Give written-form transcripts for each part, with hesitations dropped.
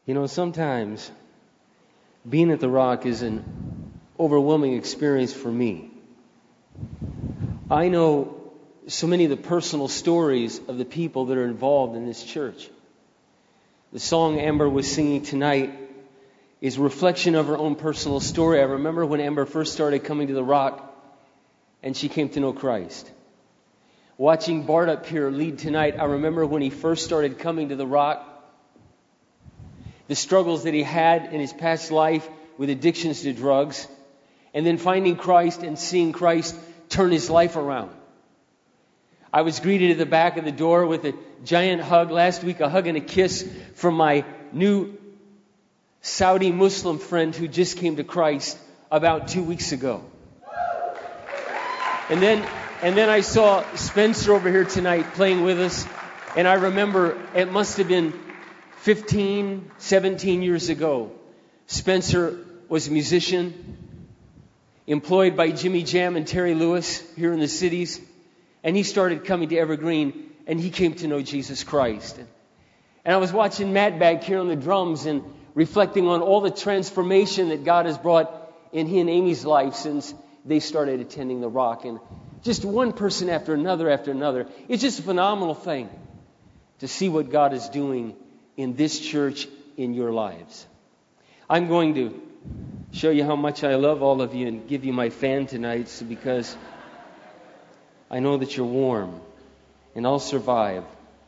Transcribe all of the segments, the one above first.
You know, sometimes being at the Rock is an overwhelming experience for me. I know so many of the personal stories of the people that are involved in this church. The song Amber was singing tonight is a reflection of her own personal story. I remember when Amber first started coming to the Rock and she came to know Christ. Watching Bart up here lead tonight, I remember when he first started coming to the Rock, the struggles that he had in his past life with addictions to drugs, and then finding Christ and seeing Christ turn his life around. I was greeted at the back of the door with a giant hug last week, a hug and a kiss from my new Saudi Muslim friend who just came to Christ about 2 weeks ago. And then I saw Spencer over here tonight playing with us, and I remember it must have been 15, 17 years ago. Spencer was a musician, employed by Jimmy Jam and Terry Lewis here in the cities. And he started coming to Evergreen, and he came to know Jesus Christ. And I was watching Matt back here on the drums and reflecting on all the transformation that God has brought in he and Amy's life since they started attending the Rock. And just one person after another after another. It's just a phenomenal thing to see what God is doing in this church in your lives. I'm going to show you how much I love all of you and give you my fan tonight because I know that you're warm, and I'll survive.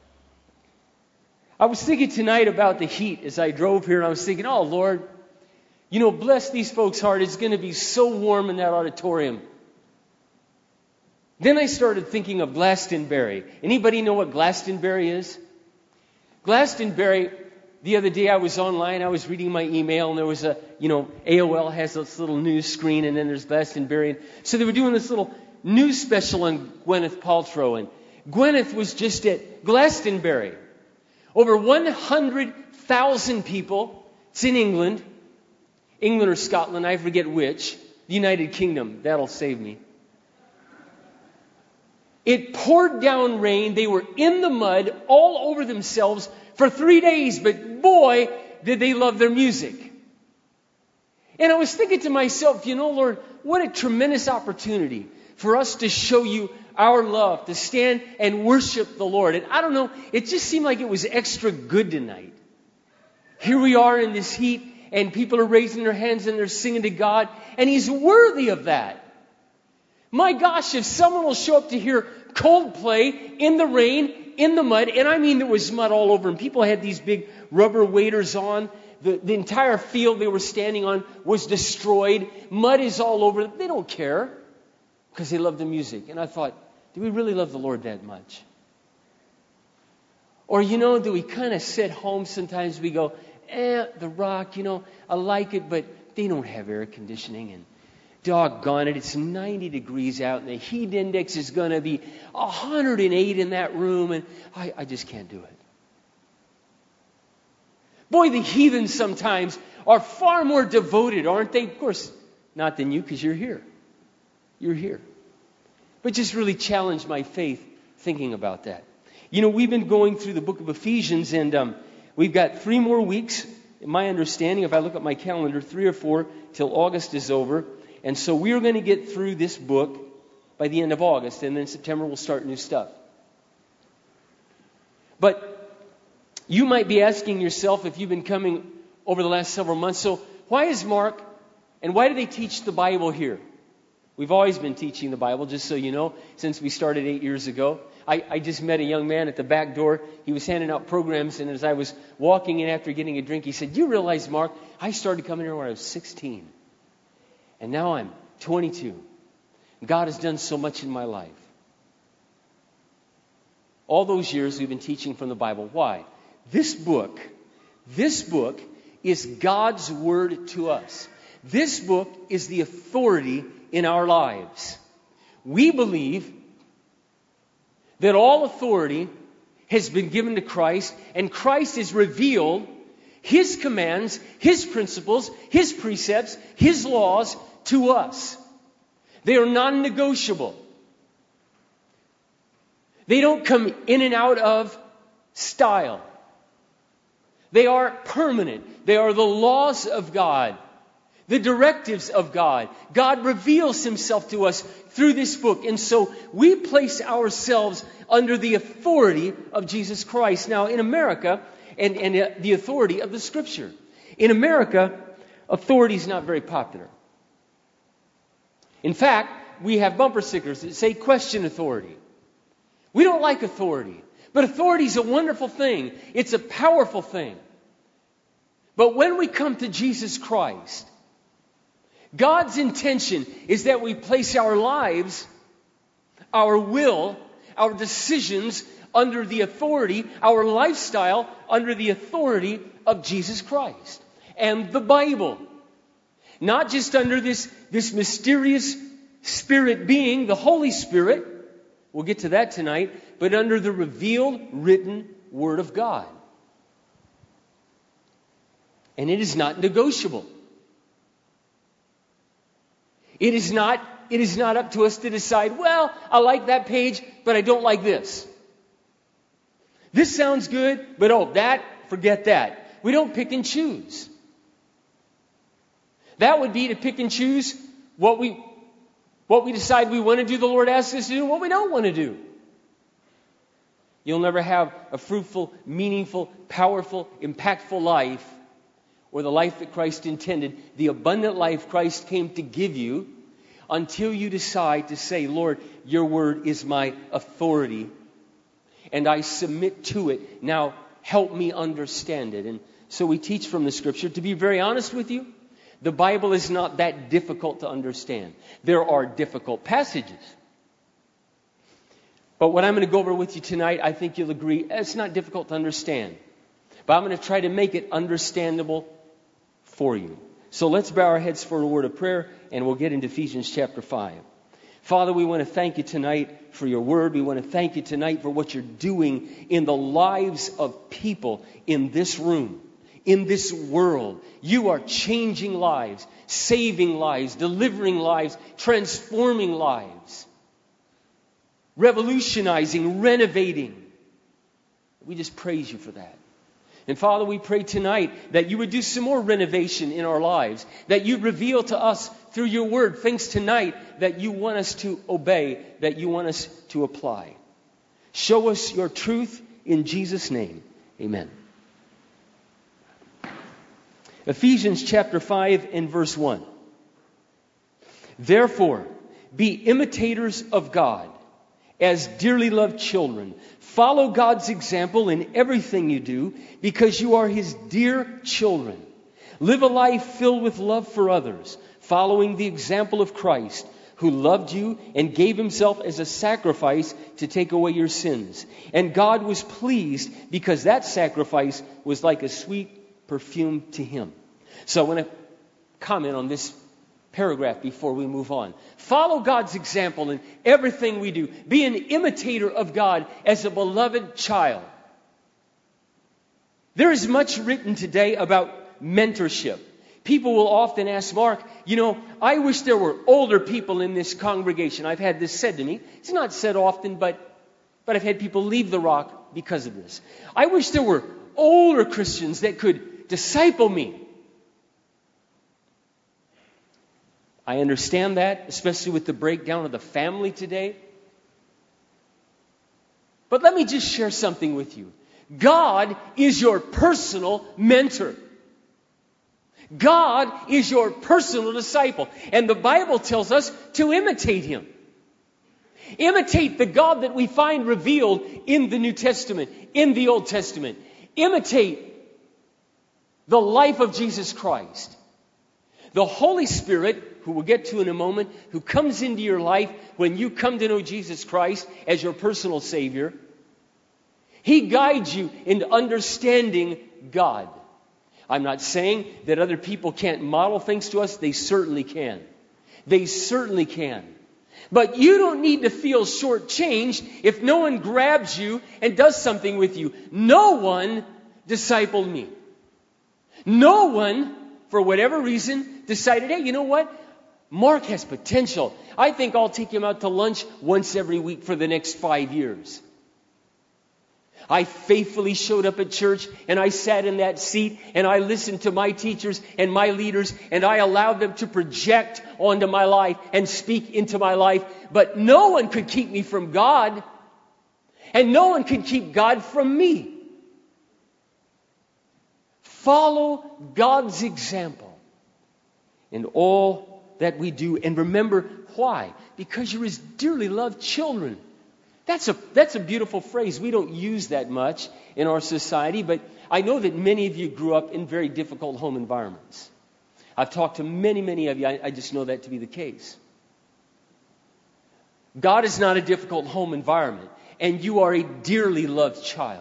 I was thinking tonight about the heat as I drove here, and I was thinking, oh, Lord, you know, bless these folks' heart. It's going to be so warm in that auditorium. Then I started thinking of Glastonbury. Anybody know what Glastonbury is? Glastonbury, the other day I was online, I was reading my email, and there was AOL has this little news screen, and then there's Glastonbury. So they were doing this little news special on Gwyneth Paltrow, and Gwyneth was just at Glastonbury. Over 100,000 people. It's in England or Scotland, I forget which. The United Kingdom, that'll save me. It poured down rain. They were in the mud all over themselves for 3 days, but boy, did they love their music. And I was thinking to myself, you know, Lord, what a tremendous opportunity for us to show you our love, to stand and worship the Lord. And I don't know, it just seemed like it was extra good tonight. Here we are in this heat, and people are raising their hands and they're singing to God, and He's worthy of that. My gosh, if someone will show up to hear Coldplay in the rain, in the mud, and I mean there was mud all over, and people had these big rubber waders on. The entire field they were standing on was destroyed. Mud is all over. They don't care because they love the music. And I thought, do we really love the Lord that much? Or, you know, do we kind of sit home sometimes? We go, the Rock, you know, I like it, but they don't have air conditioning, and doggone it, it's 90 degrees out, and the heat index is going to be 108 in that room, and I just can't do it. Boy, the heathens sometimes are far more devoted, aren't they? Of course, not than you, because you're here. You're here. But just really challenged my faith thinking about that. You know, we've been going through the book of Ephesians, and we've got 3 more weeks. In my understanding, if I look at my calendar, 3 or 4 till August is over. And so we're going to get through this book by the end of August, and then September we'll start new stuff. But you might be asking yourself, if you've been coming over the last several months, so why is Mark, and why do they teach the Bible here? We've always been teaching the Bible, just so you know, since we started 8 years ago. I just met a young man at the back door. He was handing out programs, and as I was walking in after getting a drink, he said, you realize, Mark, I started coming here when I was 16. And now I'm 22. God has done so much in my life. All those years we've been teaching from the Bible. Why? This book is God's word to us. This book is the authority in our lives. We believe that all authority has been given to Christ, and Christ has revealed His commands, His principles, His precepts, His laws to us. They are non-negotiable. They don't come in and out of style. They are permanent. They are the laws of God, the directives of God. God reveals Himself to us through this book. And so we place ourselves under the authority of Jesus Christ. Now, in America, and the authority of the Scripture. In America, authority is not very popular. In fact, we have bumper stickers that say question authority. We don't like authority. But authority is a wonderful thing. It's a powerful thing. But when we come to Jesus Christ, God's intention is that we place our lives, our will, our decisions under the authority, our lifestyle under the authority of Jesus Christ and the Bible. Not just under this mysterious spirit being, the Holy Spirit. We'll get to that tonight. But under the revealed, written Word of God. And it is not negotiable. It is not up to us to decide, well, I like that page, but I don't like this. This sounds good, but forget that. We don't pick and choose. That would be to pick and choose what we decide we want to do, the Lord asks us to do, and what we don't want to do. You'll never have a fruitful, meaningful, powerful, impactful life, or the life that Christ intended, the abundant life Christ came to give you, until you decide to say, Lord, your word is my authority, and I submit to it. Now, help me understand it. And so we teach from the Scripture. To be very honest with you, the Bible is not that difficult to understand. There are difficult passages. But what I'm going to go over with you tonight, I think you'll agree, it's not difficult to understand. But I'm going to try to make it understandable for you. So let's bow our heads for a word of prayer, and we'll get into Ephesians chapter 5. Father, we want to thank you tonight for your word. We want to thank you tonight for what you're doing in the lives of people in this room, in this world. You are changing lives, saving lives, delivering lives, transforming lives, revolutionizing, renovating. We just praise you for that. And Father, we pray tonight that you would do some more renovation in our lives, that you'd reveal to us through your word things tonight that you want us to obey, that you want us to apply. Show us your truth in Jesus' name. Amen. Ephesians chapter 5 and verse 1. Therefore, be imitators of God as dearly loved children. Follow God's example in everything you do, because you are His dear children. Live a life filled with love for others, following the example of Christ, who loved you and gave Himself as a sacrifice to take away your sins. And God was pleased because that sacrifice was like a sweet perfume to Him. So I want to comment on this paragraph before we move on. Follow God's example in everything we do. Be an imitator of God as a beloved child. There is much written today about mentorship. People will often ask, Mark, I wish there were older people in this congregation. I've had this said to me. It's not said often, but I've had people leave the Rock because of this. I wish there were older Christians that could disciple me. I understand that, especially with the breakdown of the family today. But let me just share something with you. God is your personal mentor. God is your personal disciple. And the Bible tells us to imitate Him. Imitate the God that we find revealed in the New Testament, in the Old Testament. Imitate the life of Jesus Christ. The Holy Spirit, who we'll get to in a moment, who comes into your life when you come to know Jesus Christ as your personal Savior, He guides you into understanding God. I'm not saying that other people can't model things to us. They certainly can. They certainly can. But you don't need to feel shortchanged if no one grabs you and does something with you. No one discipled me. No one, for whatever reason, decided, hey, you know what? Mark has potential. I think I'll take him out to lunch once every week for the next 5 years. I faithfully showed up at church, and I sat in that seat, and I listened to my teachers and my leaders, and I allowed them to project onto my life and speak into my life. But no one could keep me from God, and no one could keep God from me. Follow God's example in all that we do, and remember why. Because you're His dearly loved children. That's a beautiful phrase. We don't use that much in our society, but I know that many of you grew up in very difficult home environments. I've talked to many of you. I just know that to be the case. God is not a difficult home environment, and you are a dearly loved child.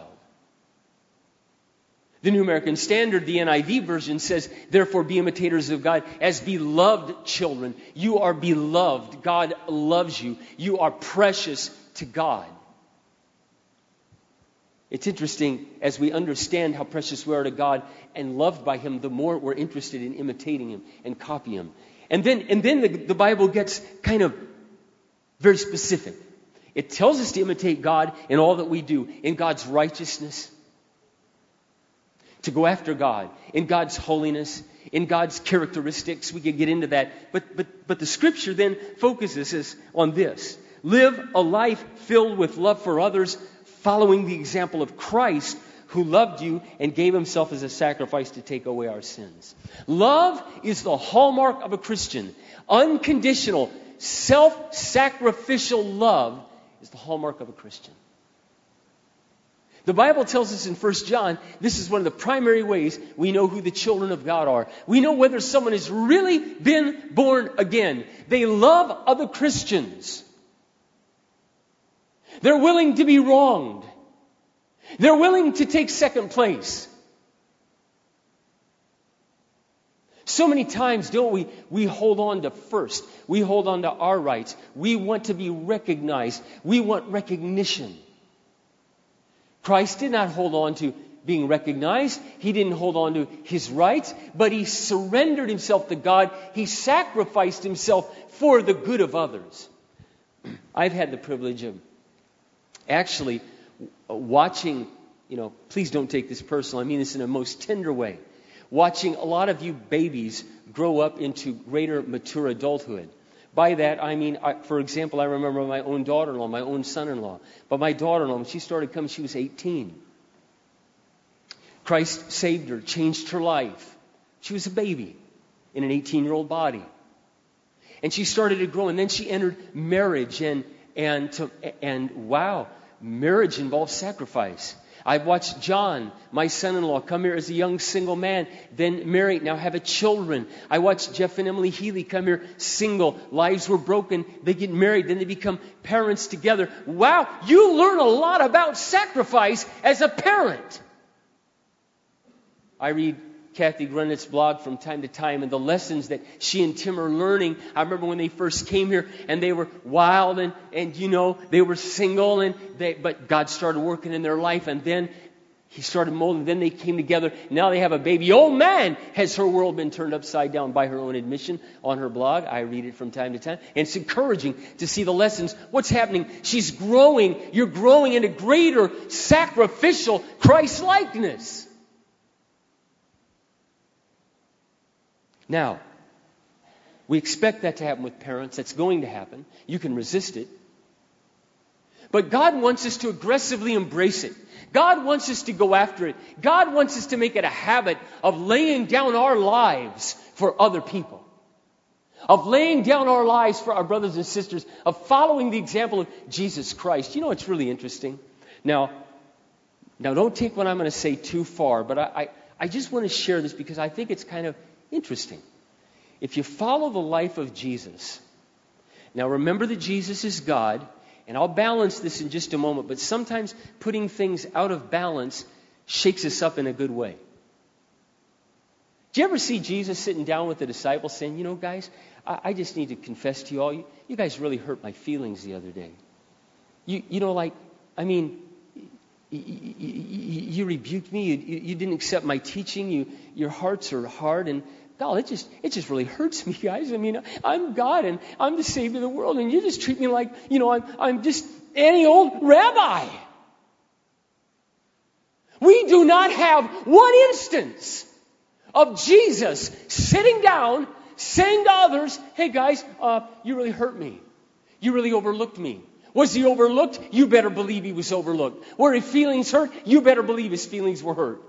The New American Standard, the NIV version, says, therefore be imitators of God as beloved children. You are beloved. God loves you. You are precious to God. It's interesting, as we understand how precious we are to God and loved by Him, the more we're interested in imitating Him and copying Him. And then the Bible gets kind of very specific. It tells us to imitate God in all that we do, in God's righteousness, to go after God, in God's holiness, in God's characteristics. We could get into that. But the Scripture then focuses us on this. Live a life filled with love for others, following the example of Christ, who loved you and gave Himself as a sacrifice to take away our sins. Love is the hallmark of a Christian. Unconditional, self-sacrificial love is the hallmark of a Christian. The Bible tells us in 1 John, this is one of the primary ways we know who the children of God are. We know whether someone has really been born again. They love other Christians. They're willing to be wronged. They're willing to take second place. So many times, don't we hold on to first. We hold on to our rights. We want to be recognized. We want recognition. Christ did not hold on to being recognized. He didn't hold on to His rights, but He surrendered Himself to God. He sacrificed Himself for the good of others. I've had the privilege of actually watching, please don't take this personal. I mean this in a most tender way. Watching a lot of you babies grow up into greater mature adulthood. By that, I mean, for example, I remember my own daughter-in-law, my own son-in-law. But my daughter-in-law, when she started coming, she was 18. Christ saved her, changed her life. She was a baby in an 18-year-old body. And she started to grow, and then she entered marriage, and wow, marriage involves sacrifice. I've watched John, my son-in-law, come here as a young single man, then married, now have children. I watched Jeff and Emily Healy come here single. Lives were broken. They get married. Then they become parents together. Wow, you learn a lot about sacrifice as a parent. I read Kathy Grennett's blog from time to time, and the lessons that she and Tim are learning. I remember when they first came here, and they were wild, and they were single, but God started working in their life, and then He started molding. Then they came together. Now they have a baby. Oh man, has her world been turned upside down by her own admission on her blog. I read it from time to time, and it's encouraging to see the lessons. What's happening? She's growing. You're growing into greater sacrificial Christ-likeness. Now, we expect that to happen with parents. That's going to happen. You can resist it. But God wants us to aggressively embrace it. God wants us to go after it. God wants us to make it a habit of laying down our lives for other people. Of laying down our lives for our brothers and sisters. Of following the example of Jesus Christ. You know, it's really interesting. Now don't take what I'm going to say too far, but I just want to share this because I think it's kind of interesting. If you follow the life of Jesus, now remember that Jesus is God, and I'll balance this in just a moment, but sometimes putting things out of balance shakes us up in a good way. Do you ever see Jesus sitting down with the disciples saying, guys, I just need to confess to you all, you guys really hurt my feelings the other day. You rebuked me. You didn't accept my teaching. Your hearts are hard, and God, it just really hurts me, guys. I mean, I'm God, and I'm the Savior of the world, and you just treat me like, I'm just any old rabbi. We do not have one instance of Jesus sitting down, saying to others, hey guys, you really hurt me. You really overlooked me. Was he overlooked? You better believe he was overlooked. Were his feelings hurt? You better believe his feelings were hurt.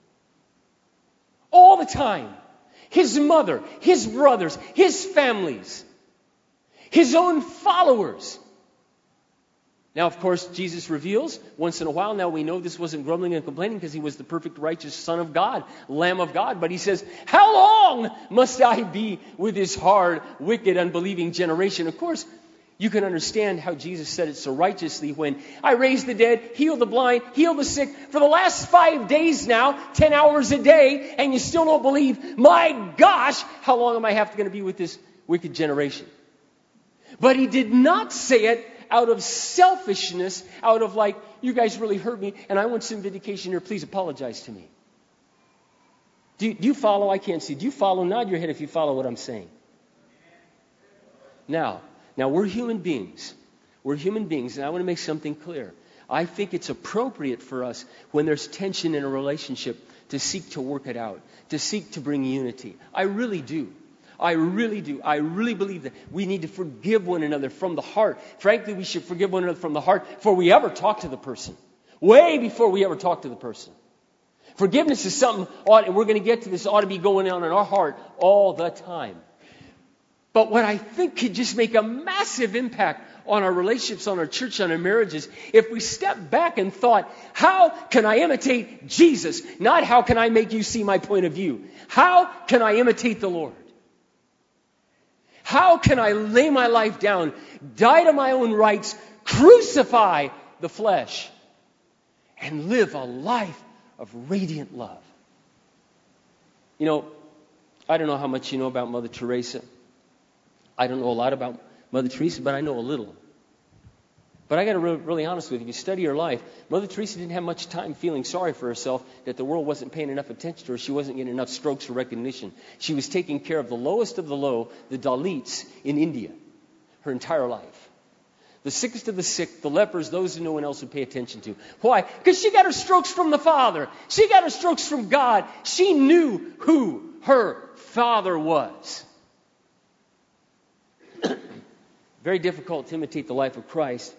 All the time. His mother, his brothers, his families, his own followers. Now, of course, Jesus reveals once in a while, now we know this wasn't grumbling and complaining because he was the perfect righteous Son of God, Lamb of God. But he says, how long must I be with this hard, wicked, unbelieving generation? Of course, you can understand how Jesus said it so righteously when I raised the dead, healed the blind, healed the sick for the last 5 days now, 10 hours a day, and you still don't believe. My gosh, how long am I going to be with this wicked generation? But he did not say it out of selfishness, out of like, you guys really hurt me, and I want some vindication here. Please apologize to me. Do you follow? I can't see. Do you follow? Nod your head if you follow what I'm saying. Now, we're human beings. We're human beings, and I want to make something clear. I think it's appropriate for us when there's tension in a relationship to seek to work it out, to seek to bring unity. I really do. I really do. I really believe that we need to forgive one another from the heart. Frankly, we should forgive one another from the heart before we ever talk to the person. Way before we ever talk to the person. Forgiveness is something, and we're going to get to this, ought to be going on in our heart all the time. But what I think could just make a massive impact on our relationships, on our church, on our marriages, if we step back and thought, how can I imitate Jesus? Not how can I make you see my point of view. How can I imitate the Lord? How can I lay my life down, die to my own rights, crucify the flesh, and live a life of radiant love? You know, I don't know how much you know about Mother Teresa. I don't know a lot about Mother Teresa, but I know a little. But I got to be really honest with you. If you study her life, Mother Teresa didn't have much time feeling sorry for herself that the world wasn't paying enough attention to her. She wasn't getting enough strokes for recognition. She was taking care of the lowest of the low, the Dalits in India, her entire life. The sickest of the sick, the lepers, those who no one else would pay attention to. Why? Because she got her strokes from the Father. She got her strokes from God. She knew who her Father was. Very difficult to imitate the life of Christ.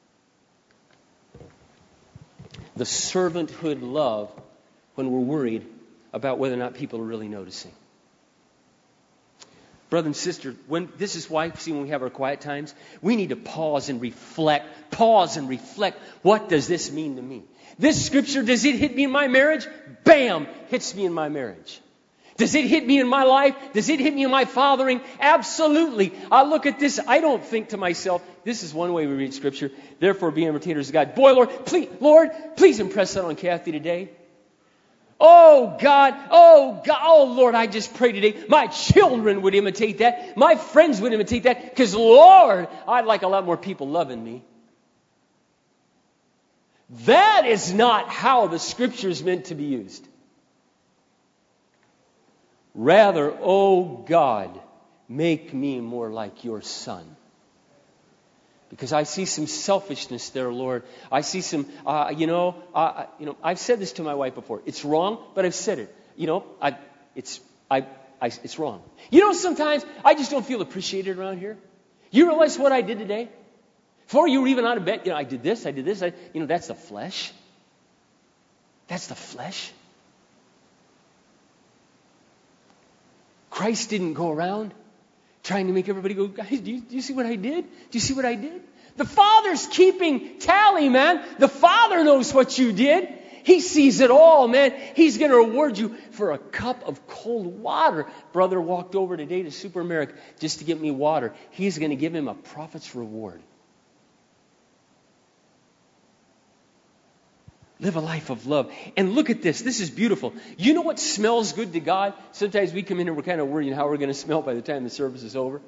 The servanthood love when we're worried about whether or not people are really noticing. Brother and sister, this is why, see, when we have our quiet times, we need to pause and reflect. Pause and reflect. What does this mean to me? This scripture, does it hit me in my marriage? Bam! Hits me in my marriage. Does it hit me in my life? Does it hit me in my fathering? Absolutely. I look at this. I don't think to myself, this is one way we read Scripture. Therefore, be imitators of God. Boy, Lord, please impress that on Kathy today. Oh, God. Oh, Lord, I just pray today my children would imitate that. My friends would imitate that. Because, Lord, I'd like a lot more people loving me. That is not how the Scripture is meant to be used. Rather, oh God, make me more like your Son. Because I see some selfishness there, Lord. I see some, I've said this to my wife before. It's wrong, but I've said it. It's wrong. You know, sometimes I just don't feel appreciated around here. You realize what I did today? Before you were even out of bed, I did this. That's the flesh. That's the flesh. Christ didn't go around trying to make everybody go, guys, do you see what I did? Do you see what I did? The Father's keeping tally, man. The Father knows what you did. He sees it all, man. He's going to reward you for a cup of cold water. Brother walked over today to Super America just to get me water. He's going to give him a prophet's reward. Live a life of love. And look at this. This is beautiful. You know what smells good to God? Sometimes we come in and we're kind of worried how we're going to smell by the time the service is over.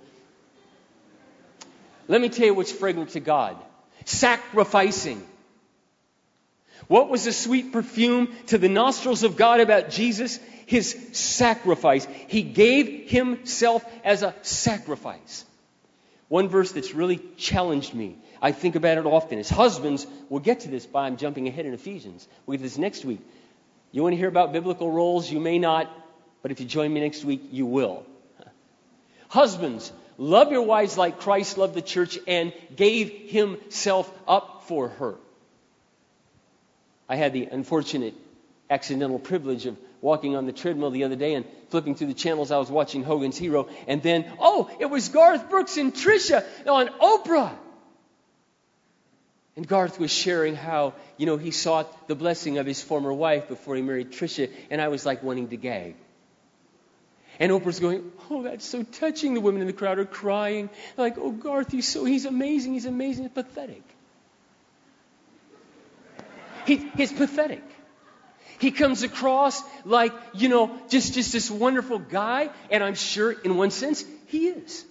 Let me tell you what's fragrant to God. Sacrificing. What was the sweet perfume to the nostrils of God about Jesus? His sacrifice. He gave himself as a sacrifice. One verse that's really challenged me. I think about it often. As husbands, we'll get to this, but I'm jumping ahead in Ephesians. We'll get this next week. You want to hear about biblical roles? You may not, but if you join me next week, you will. Husbands, love your wives like Christ loved the church and gave himself up for her. I had the unfortunate accidental privilege of walking on the treadmill the other day and flipping through the channels. I was watching Hogan's Hero, and then, it was Garth Brooks and Tricia on Oprah. And Garth was sharing how, he sought the blessing of his former wife before he married Tricia, and I was like wanting to gag. And Oprah's going, that's so touching. The women in the crowd are crying. Like, Garth, he's amazing, he's amazing. It's pathetic. He's pathetic. He comes across like, just this wonderful guy, and I'm sure in one sense he is.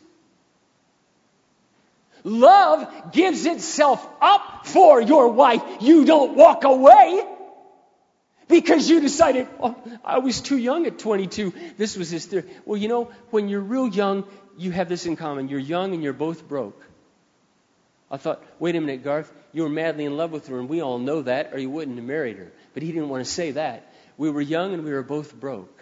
Love gives itself up for your wife. You don't walk away because you decided, I was too young at 22. This was his theory. Well, when you're real young, you have this in common. You're young and you're both broke. I thought, wait a minute, Garth, you were madly in love with her, and we all know that, or you wouldn't have married her. But he didn't want to say that. We were young and we were both broke.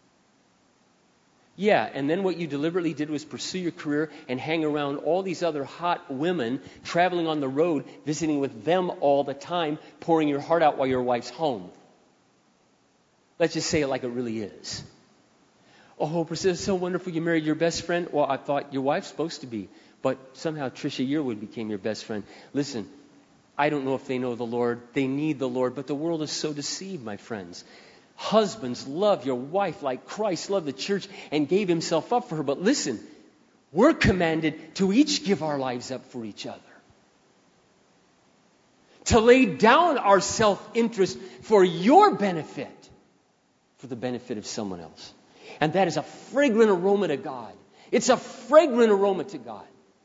Yeah, and then what you deliberately did was pursue your career and hang around all these other hot women, traveling on the road, visiting with them all the time, pouring your heart out while your wife's home. Let's just say it like it really is. Oprah says, so wonderful you married your best friend. Well, I thought your wife's supposed to be. But somehow Tricia Yearwood became your best friend. Listen, I don't know if they know the Lord. They need the Lord. But the world is so deceived, my friends. Husbands, love your wife like Christ loved the church and gave himself up for her. But listen, we're commanded to each give our lives up for each other. To lay down our self-interest for your benefit, for the benefit of someone else. And that is a fragrant aroma to God. It's a fragrant aroma to God.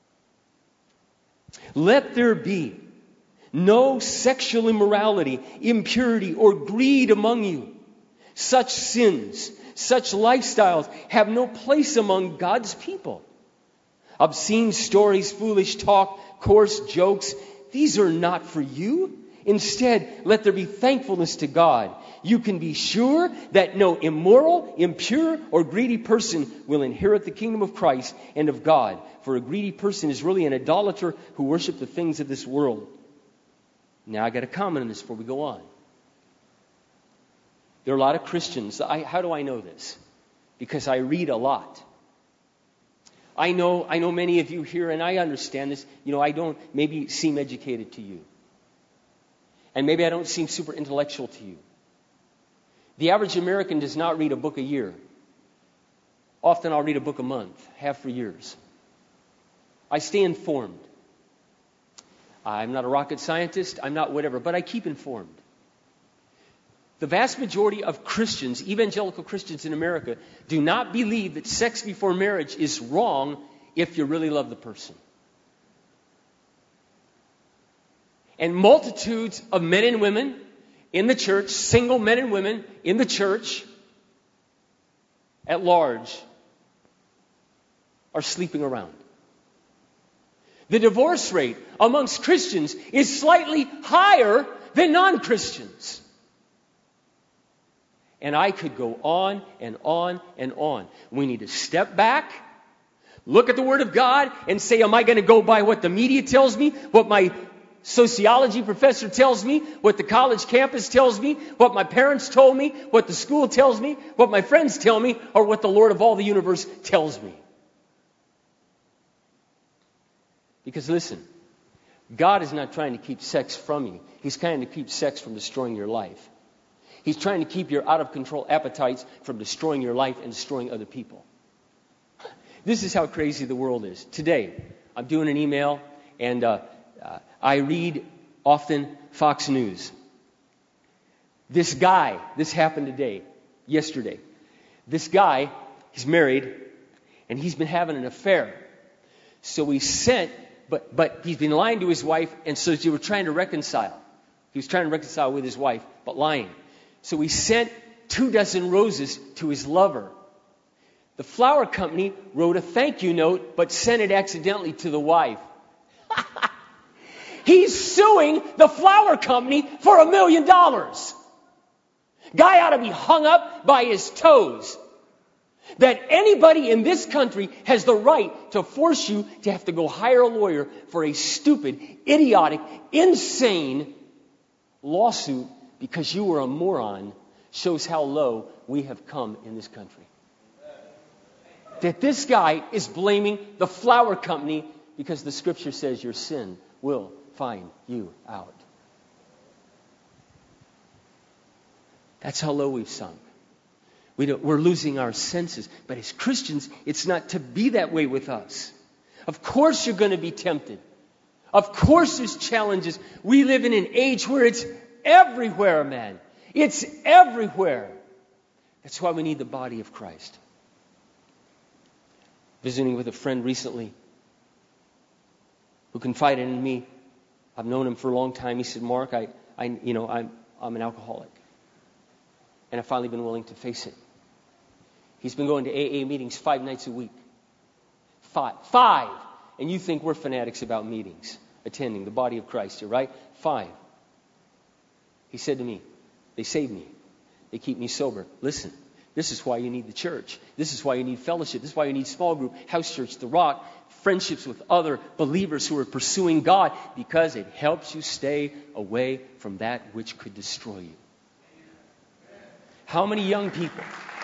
Let there be no sexual immorality, impurity, or greed among you. Such sins, such lifestyles have no place among God's people. Obscene stories, foolish talk, coarse jokes, these are not for you. Instead, let there be thankfulness to God. You can be sure that no immoral, impure, or greedy person will inherit the kingdom of Christ and of God. For a greedy person is really an idolater who worships the things of this world. Now, I got a comment on this before we go on. There are a lot of Christians. How do I know this? Because I read a lot. I know many of you here, and I understand this. I don't maybe seem educated to you. And maybe I don't seem super intellectual to you. The average American does not read a book a year. Often I'll read a book a month, have for years. I stay informed. I'm not a rocket scientist, I'm not whatever, but I keep informed. The vast majority of Christians, evangelical Christians in America, do not believe that sex before marriage is wrong if you really love the person. And multitudes of men and women in the church, single men and women in the church at large, are sleeping around. The divorce rate amongst Christians is slightly higher than non-Christians. And I could go on and on and on. We need to step back, look at the Word of God, and say, am I going to go by what the media tells me, what my sociology professor tells me, what the college campus tells me, what my parents told me, what the school tells me, what my friends tell me, or what the Lord of all the universe tells me? Because listen, God is not trying to keep sex from you. He's trying to keep sex from destroying your life. He's trying to keep your out-of-control appetites from destroying your life and destroying other people. This is how crazy the world is. Today, I'm doing an email, and I read often Fox News. This guy, this happened yesterday. This guy, he's married, and he's been having an affair. So he sent, but he's been lying to his wife, and so they were trying to reconcile. He was trying to reconcile with his wife, but lying. So he sent 24 roses to his lover. The flower company wrote a thank you note, but sent it accidentally to the wife. He's suing the flour company for $1 million. Guy ought to be hung up by his toes. That anybody in this country has the right to force you to have to go hire a lawyer for a stupid, idiotic, insane lawsuit because you were a moron shows how low we have come in this country. That this guy is blaming the flour company because the scripture says your sin will find you out. That's how low we've sunk. We're losing our senses. But as Christians, it's not to be that way with us. Of course you're going to be tempted. Of course there's challenges. We live in an age where it's everywhere, man. It's everywhere. That's why we need the body of Christ. Visiting with a friend recently who confided in me. I've known him for a long time. He said, Mark, I'm an alcoholic. And I've finally been willing to face it. He's been going to AA meetings 5 nights a week. 5. And you think we're fanatics about meetings, attending the body of Christ here, right? 5. He said to me, they save me. They keep me sober. Listen, this is why you need the church. This is why you need fellowship. This is why you need small group, house church, The Rock, friendships with other believers who are pursuing God, because it helps you stay away from that which could destroy you. How many young people?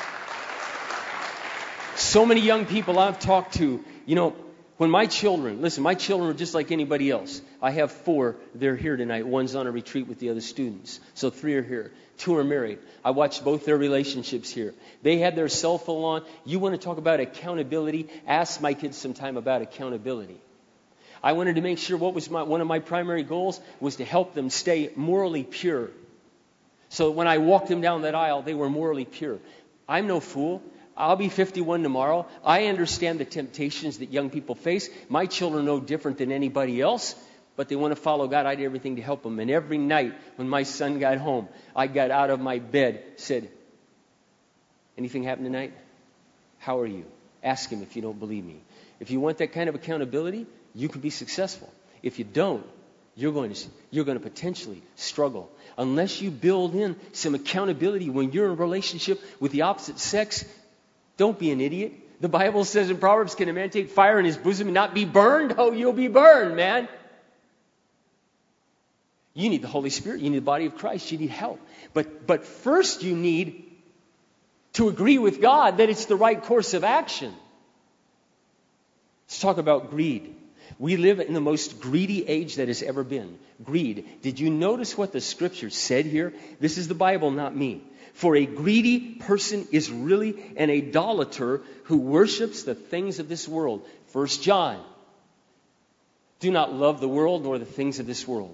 So many young people I've talked to, when my children are just like anybody else. I have 4. They're here tonight. One's on a retreat with the other students. So 3 are here. 2 are married. I watched both their relationships here. They had their cell phone on. You want to talk about accountability? Ask my kids sometime about accountability. I wanted to make sure one of my primary goals was to help them stay morally pure. So when I walked them down that aisle, they were morally pure. I'm no fool. I'll be 51 tomorrow. I understand the temptations that young people face. My children are no different than anybody else, but they want to follow God. I did everything to help them. And every night when my son got home, I got out of my bed, said, anything happen tonight? How are you? Ask him if you don't believe me. If you want that kind of accountability, you can be successful. If you don't, you're going to potentially struggle. Unless you build in some accountability when you're in a relationship with the opposite sex, don't be an idiot. The Bible says in Proverbs, can a man take fire in his bosom and not be burned? Oh, you'll be burned, man. You need the Holy Spirit. You need the body of Christ. You need help. But first you need to agree with God that it's the right course of action. Let's talk about greed. We live in the most greedy age that has ever been. Greed. Did you notice what the scripture said here? This is the Bible, not me. For a greedy person is really an idolater who worships the things of this world. 1 John. Do not love the world nor the things of this world.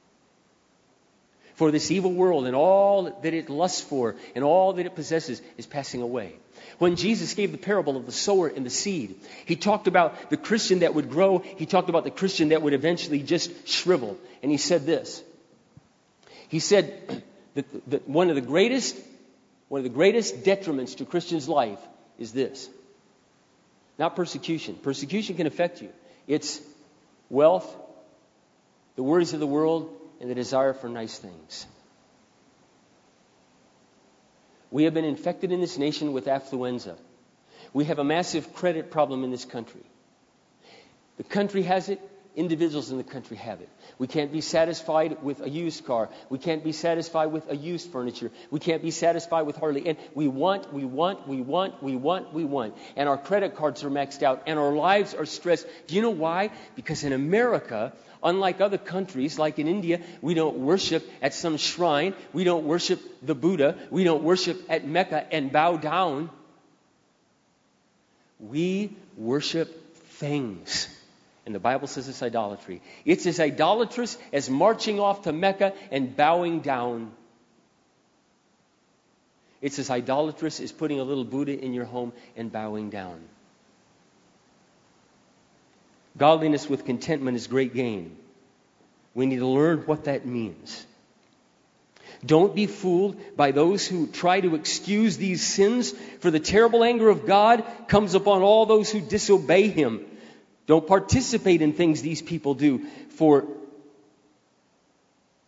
For this evil world and all that it lusts for and all that it possesses is passing away. When Jesus gave the parable of the sower and the seed, he talked about the Christian that would grow. He talked about the Christian that would eventually just shrivel. And he said this. He said that one of the greatest detriments to Christian's life is this. Not persecution. Persecution can affect you. It's wealth, the worries of the world, and the desire for nice things. We have been infected in this nation with affluenza. We have a massive credit problem in this country. The country has it. Individuals in the country have it. We can't be satisfied with a used car. We can't be satisfied with a used furniture. We can't be satisfied with hardly. And we want. And our credit cards are maxed out. And our lives are stressed. Do you know why? Because in America, unlike other countries, like in India, we don't worship at some shrine. We don't worship the Buddha. We don't worship at Mecca and bow down. We worship things. And the Bible says it's idolatry. It's as idolatrous as marching off to Mecca and bowing down. It's as idolatrous as putting a little Buddha in your home and bowing down. Godliness with contentment is great gain. We need to learn what that means. Don't be fooled by those who try to excuse these sins, for the terrible anger of God comes upon all those who disobey Him. Don't participate in things these people do, for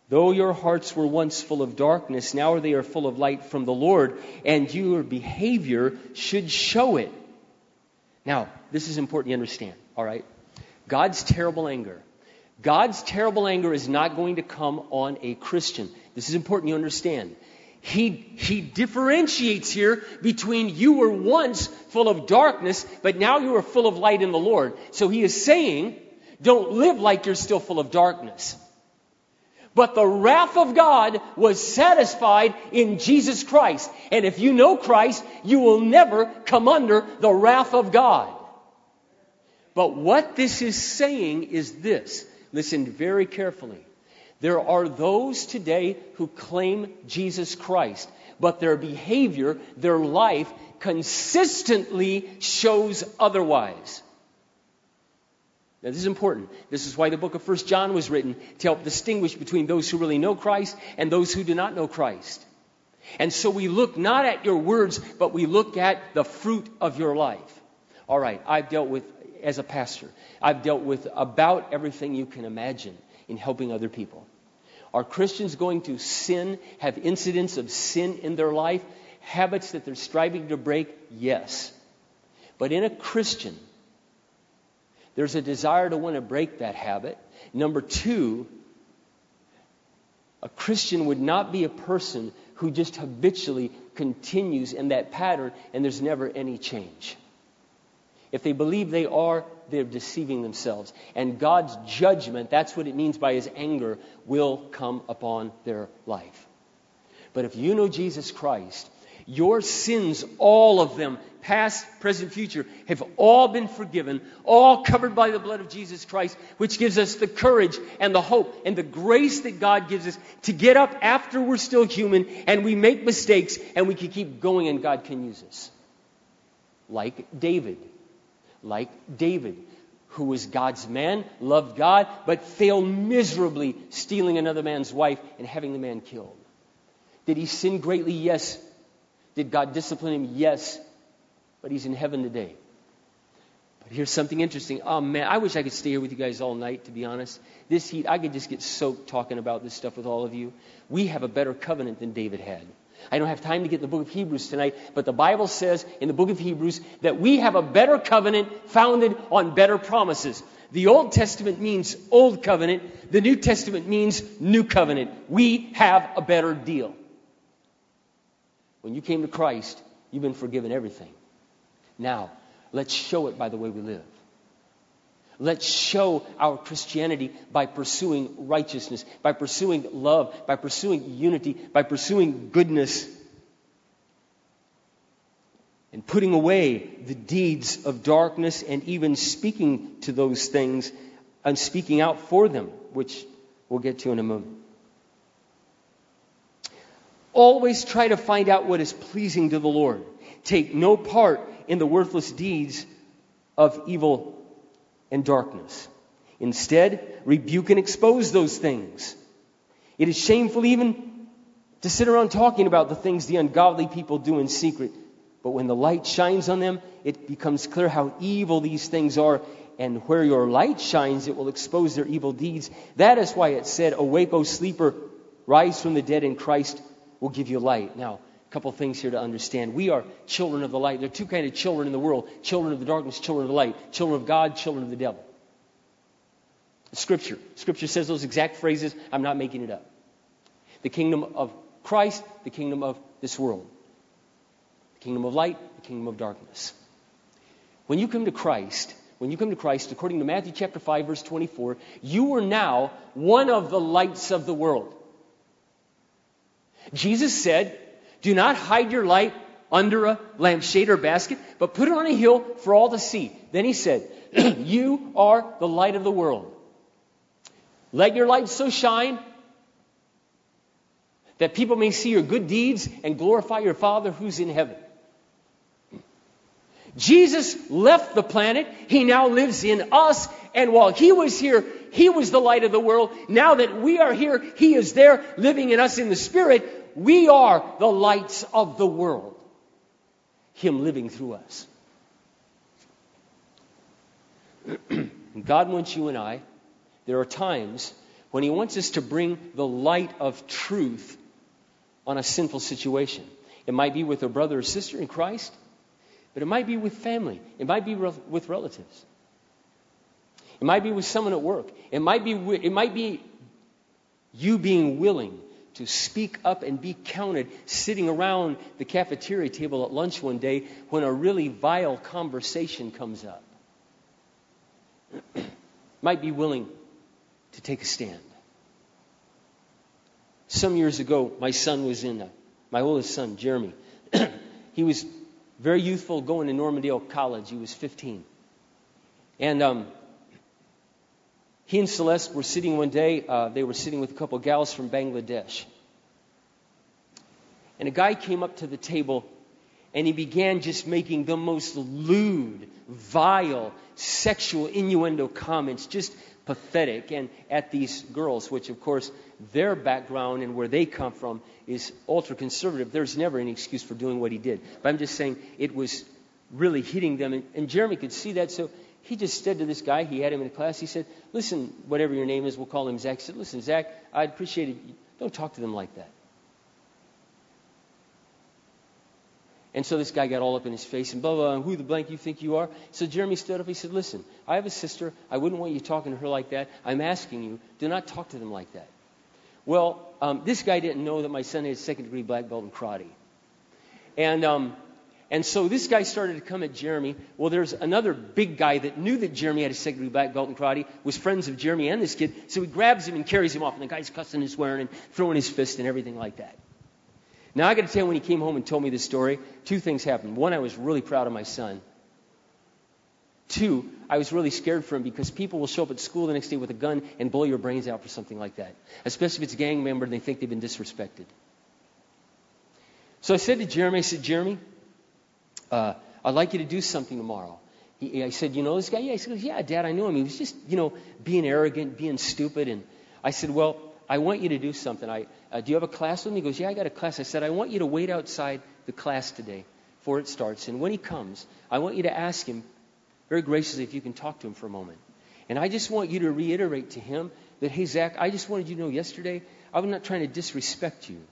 Though your hearts were once full of darkness, now they are full of light from the Lord, and your behavior should show it. Now, this is important you understand, all right? God's terrible anger. God's terrible anger is not going to come on a Christian. This is important you understand. He differentiates here between you were once full of darkness, but now you are full of light in the Lord. So he is saying, don't live like you're still full of darkness. But the wrath of God was satisfied in Jesus Christ. And if you know Christ, you will never come under the wrath of God. But what this is saying is this. Listen very carefully. There are those today who claim Jesus Christ, but their behavior, their life, consistently shows otherwise. Now, this is important. This is why the book of 1 John was written, to help distinguish between those who really know Christ and those who do not know Christ. And so we look not at your words, but we look at the fruit of your life. All right, I've dealt with, as a pastor, I've dealt with about everything you can imagine in helping other people. Are Christians going to sin, have incidents of sin in their life, habits that they're striving to break? Yes. But in a Christian, there's a desire to want to break that habit. Number two, a Christian would not be a person who just habitually continues in that pattern and there's never any change. If they believe they are, they're deceiving themselves. And God's judgment, that's what it means by His anger, will come upon their life. But if you know Jesus Christ, your sins, all of them, past, present, future, have all been forgiven, all covered by the blood of Jesus Christ, which gives us the courage and the hope and the grace that God gives us to get up after we're still human and we make mistakes and we can keep going and God can use us. Like David, who was God's man, loved God, but failed miserably stealing another man's wife and having the man killed. Did he sin greatly? Yes. Did God discipline him? Yes. But he's in heaven today. But here's something interesting. Oh man, I wish I could stay here with you guys all night, to be honest. This heat, I could just get soaked talking about this stuff with all of you. We have a better covenant than David had. I don't have time to get in the book of Hebrews tonight, but the Bible says in the book of Hebrews that we have a better covenant founded on better promises. The Old Testament means Old Covenant. The New Testament means New Covenant. We have a better deal. When you came to Christ, you've been forgiven everything. Now, let's show it by the way we live. Let's show our Christianity by pursuing righteousness, by pursuing love, by pursuing unity, by pursuing goodness, and putting away the deeds of darkness and even speaking to those things and speaking out for them, which we'll get to in a moment. Always try to find out what is pleasing to the Lord. Take no part in the worthless deeds of evil and darkness. Instead, rebuke and expose those things. It is shameful even to sit around talking about the things the ungodly people do in secret. But when the light shines on them, it becomes clear how evil these things are. And where your light shines, it will expose their evil deeds. That is why it said, "Awake, O sleeper, rise from the dead, and Christ will give you light." Now, a couple things here to understand. We are children of the light. There are two kinds of children in the world. Children of the darkness, children of the light. Children of God, children of the devil. Scripture says those exact phrases. I'm not making it up. The kingdom of Christ, the kingdom of this world. The kingdom of light, the kingdom of darkness. When you come to Christ, according to Matthew chapter 5, verse 24, you are now one of the lights of the world. Jesus said, "Do not hide your light under a lampshade or basket, but put it on a hill for all to see." Then he said, "You are the light of the world. Let your light so shine that people may see your good deeds and glorify your Father who's in heaven." Jesus left the planet. He now lives in us. And while He was here, He was the light of the world. Now that we are here, He is there living in us in the Spirit. We are the lights of the world. Him living through us. God wants you and I. There are times when He wants us to bring the light of truth on a sinful situation. It might be with a brother or sister in Christ, but it might be with family. It might be with relatives. It might be with someone at work. It might be you being willing to speak up and be counted sitting around the cafeteria table at lunch one day when a really vile conversation comes up. Might be willing to take a stand. Some years ago, my son was my oldest son, Jeremy. He was very youthful, going to Normandale College. He was 15. And he and Celeste were sitting one day. They were sitting with a couple of gals from Bangladesh. And a guy came up to the table, and he began just making the most lewd, vile, sexual innuendo comments, just pathetic, and at these girls, which, of course, their background and where they come from is ultra-conservative. There's never any excuse for doing what he did. But I'm just saying it was really hitting them. And Jeremy could see that, so he just said to this guy, he had him in class, he said, listen, whatever your name is, we'll call him Zach. He said, listen, Zach, I'd appreciate it. Don't talk to them like that. And so this guy got all up in his face and blah, blah, blah, who the blank you think you are? So Jeremy stood up. He said, listen, I have a sister. I wouldn't want you talking to her like that. I'm asking you, do not talk to them like that. Well, this guy didn't know that my son had a second-degree black belt in karate. And so this guy started to come at Jeremy. Well, there's another big guy that knew that Jeremy had a second-degree black belt in karate, was friends of Jeremy and this kid. So he grabs him and carries him off. And the guy's cussing and swearing and throwing his fist and everything like that. Now, I got to tell you, when he came home and told me this story, two things happened. One, I was really proud of my son. Two, I was really scared for him because people will show up at school the next day with a gun and blow your brains out for something like that, especially if it's a gang member and they think they've been disrespected. So I said to Jeremy, I'd like you to do something tomorrow. I said, you know this guy? Yeah. He said, yeah, Dad, I know him. He was just, being arrogant, being stupid. And I said, well, I want you to do something. Do you have a class with me? He goes, yeah, I got a class. I said, I want you to wait outside the class today before it starts. And when he comes, I want you to ask him very graciously if you can talk to him for a moment. And I just want you to reiterate to him that, hey, Zach, I just wanted you to know yesterday, I was not trying to disrespect you.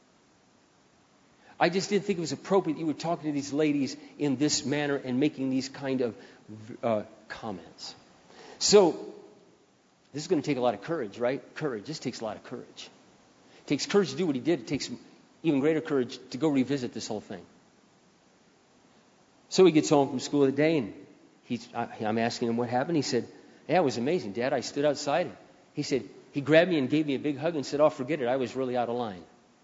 I just didn't think it was appropriate you were talking to these ladies in this manner and making these kind of comments. So this is going to take a lot of courage, right? Courage. This takes a lot of courage. It takes courage to do what he did. It takes even greater courage to go revisit this whole thing. So he gets home from school that day, and I'm asking him what happened. He said, yeah, it was amazing, Dad. I stood outside. He said, he grabbed me and gave me a big hug and said, oh, forget it. I was really out of line.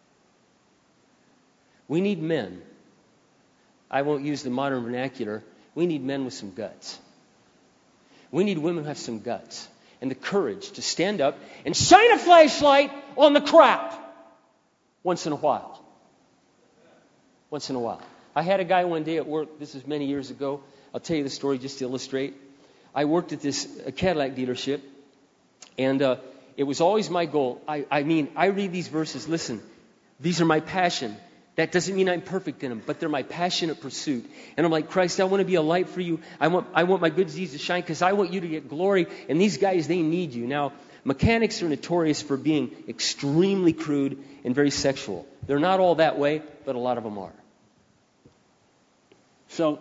We need men. I won't use the modern vernacular. We need men with some guts. We need women who have some guts and the courage to stand up and shine a flashlight on the crap once in a while. Once in a while. I had a guy one day at work, this is many years ago. I'll tell you the story just to illustrate. I worked at this Cadillac dealership, and it was always my goal. I read these verses. Listen, these are my passion. That doesn't mean I'm perfect in them, but they're my passionate pursuit. And I'm like, Christ, I want to be a light for you. I want my good deeds to shine because I want you to get glory. And these guys, they need you. Now, mechanics are notorious for being extremely crude and very sexual. They're not all that way, but a lot of them are. So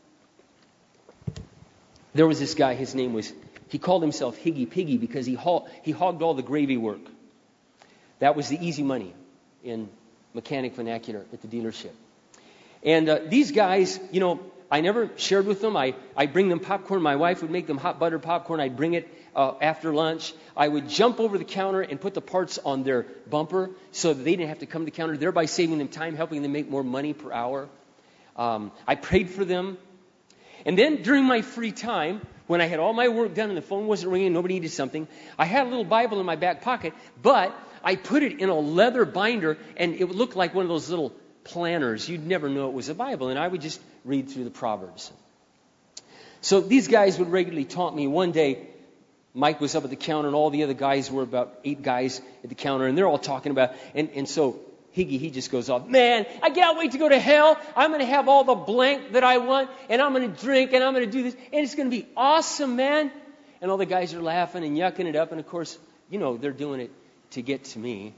there was this guy, he called himself Higgy Piggy because he hogged all the gravy work. That was the easy money in mechanic vernacular at the dealership. And these guys, I never shared with them. I'd bring them popcorn. My wife would make them hot buttered popcorn. I'd bring it after lunch. I would jump over the counter and put the parts on their bumper so that they didn't have to come to the counter, thereby saving them time, helping them make more money per hour. I prayed for them. And then during my free time, when I had all my work done and the phone wasn't ringing, nobody needed something, I had a little Bible in my back pocket, but I put it in a leather binder, and it looked like one of those little planners. You'd never know it was a Bible, and I would just read through the Proverbs. So these guys would regularly taunt me. One day, Mike was up at the counter, and all the other guys were about 8 guys at the counter, and they're all talking about, and so Higgy, he just goes off, man, I can't wait to go to hell. I'm going to have all the blank that I want, and I'm going to drink, and I'm going to do this, and it's going to be awesome, man. And all the guys are laughing and yucking it up, and of course, they're doing it to get to me.